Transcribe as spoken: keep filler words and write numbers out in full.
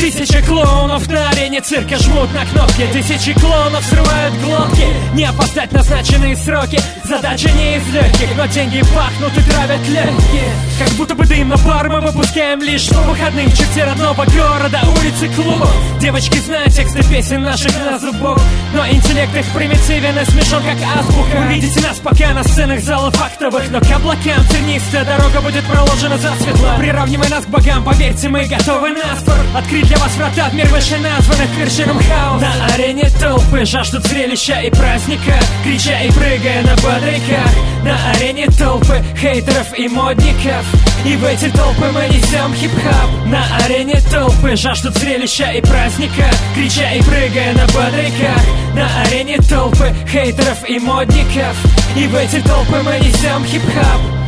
Тысячи клоунов на арене цирка жмут на кнопки. Тысячи клоунов срывают глотки. Не опоздать назначенные сроки. Задача не из легких, но деньги пахнут и травят легкие. Как будто бы дым на пар мы выпускаем лишь по выходным в черте родного города, улицы, клубов. Девочки знают тексты песен наших на зубок, но интеллект их примитивен и смешон, как азбука. Вы видите нас пока на сценах залов актовых, но к облакам тернистая дорога будет проложена засветло. Приравнивая нас к богам, поверьте, мы готовы на спор. Открыть для вас врата в мир выше названных к вершинам хаоса. На арене толпы жаждут зрелища и праздника, крича и прыгая на бодряках. На арене толпы хейтеров и модников, и в эти толпы мы несем хип-хап. На арене толпы жаждут зрелища и праздника, крича и прыгая на бодряках. На арене толпы хейтеров и модников, и в эти толпы мы несем хип-хап.